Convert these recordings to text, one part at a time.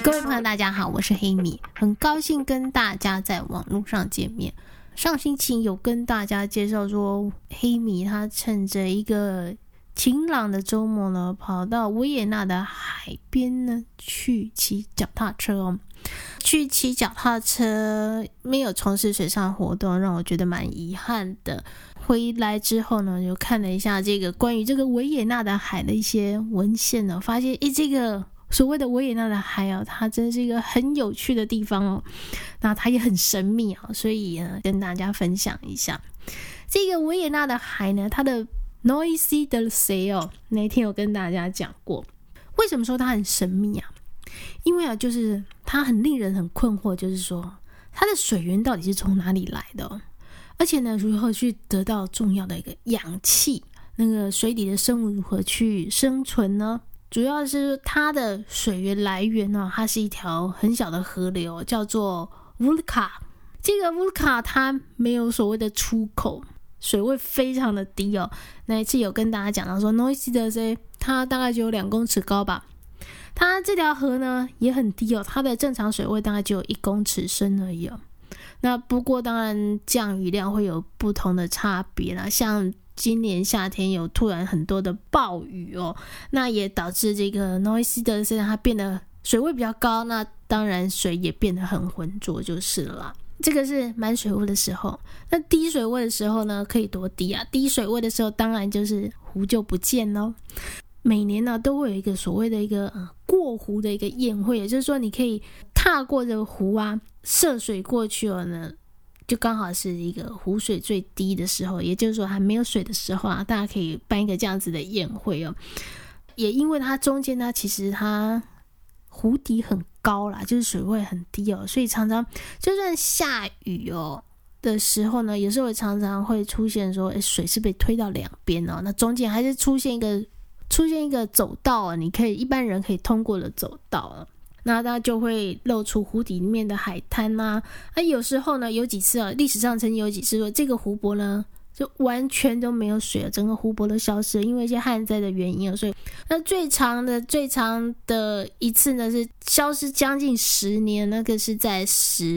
各位朋友大家好，我是黑米，很高兴跟大家在网络上见面。上星期有跟大家介绍说，黑米他趁着一个晴朗的周末呢，跑到维也纳的海边呢去骑脚踏车哦。去骑脚踏车没有从事水上活动，让我觉得蛮遗憾的。回来之后呢，就看了一下这个关于这个维也纳的海的一些文献呢，发现这个所谓的维也纳的海哦，它真是一个很有趣的地方哦，那它也很神秘哦，所以跟大家分享一下这个维也纳的海呢，它的 Noisy del See 哦，那一天有跟大家讲过，为什么说它很神秘啊？因为就是它很令人很困惑，就是说它的水源到底是从哪里来的哦，而且呢，如何去得到重要的一个氧气，那个水底的生物如何去生存呢？主要是它的水源来源呢，它是一条很小的河流，叫做 Vulka。 这个 Vulka 它没有所谓的出口，水位非常的低哦。那一次有跟大家讲到说 Noisy del See 它大概就有2公尺高吧，它这条河呢也很低哦，它的正常水位大概只有1公尺深而已哦。那不过当然降雨量会有不同的差别啦，像今年夏天有突然很多的暴雨哦，那也导致这个 Noisy del See 它变得水位比较高，那当然水也变得很浑浊就是了啦。这个是满水位的时候。那低水位的时候呢，可以多低啊？低水位的时候当然就是湖就不见咯。每年呢都会有一个所谓的一个过湖的一个宴会，也就是说你可以踏过这个湖啊，涉水过去了呢，就刚好是一个湖水最低的时候，也就是说还没有水的时候啊，大家可以办一个这样子的宴会哦。也因为它中间呢，其实它湖底很高啦，就是水位很低哦，所以常常就算下雨哦的时候呢，有时候常常会出现说，水是被推到两边哦，那中间还是出现一个走道啊，你可以一般人可以通过的走道啊。那它就会露出湖底里面的海滩啊。有时候呢，有几次啊，历史上曾经有几次说这个湖泊呢就完全都没有水了，整个湖泊都消失了，因为一些旱灾的原因。所以那最长的一次呢是消失将近10年，那个是在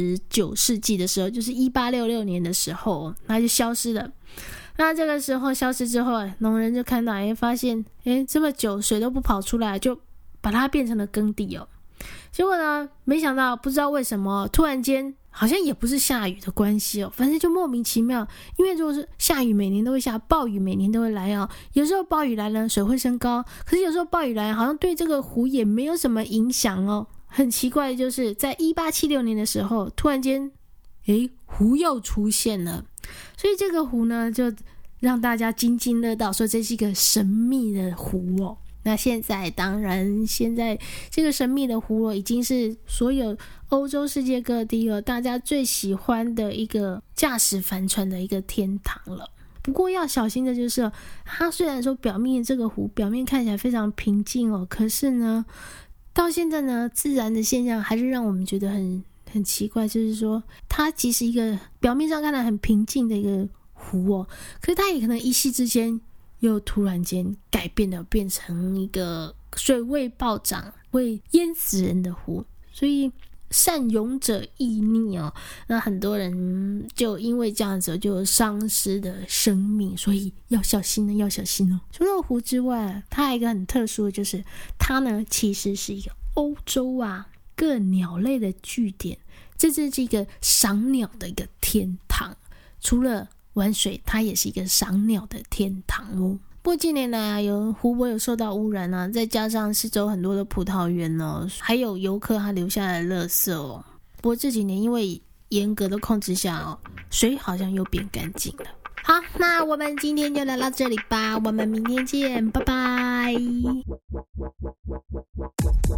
19世纪的时候，就是1866年的时候，它就消失了。那这个时候消失之后，农人就看到发现这么久水都不跑出来，就把它变成了耕地哦。结果呢，没想到不知道为什么突然间好像也不是下雨的关系哦，反正就莫名其妙。因为如果是下雨每年都会下，暴雨每年都会来哦，有时候暴雨来了水会升高，可是有时候暴雨来好像对这个湖也没有什么影响哦。很奇怪的就是在1876年的时候突然间湖又出现了，所以这个湖呢就让大家津津乐道，说这是一个神秘的湖哦。那现在这个神秘的湖哦，已经是所有欧洲世界各地哦大家最喜欢的一个驾驶帆船的一个天堂了。不过要小心的就是它虽然说这个湖表面看起来非常平静哦，可是呢到现在呢自然的现象还是让我们觉得很奇怪，就是说它其实一个表面上看来很平静的一个湖哦，可是它也可能一夕之间又突然间改变了，变成一个水位暴涨会淹死人的湖。所以善勇者易溺哦，那很多人就因为这样子就丧失了生命，所以要小心哦。除了湖之外，它还有一个很特殊的，就是它呢其实是一个欧洲各鸟类的据点，这是一个赏鸟的一个天堂。除了玩水，它也是一个赏鸟的天堂哦。不过近年来湖泊有受到污染啊，再加上四周很多的葡萄园哦，还有游客他留下来的垃圾哦。不过这几年因为严格的控制下水好像又变干净了。好，那我们今天就聊到这里吧，我们明天见，拜拜。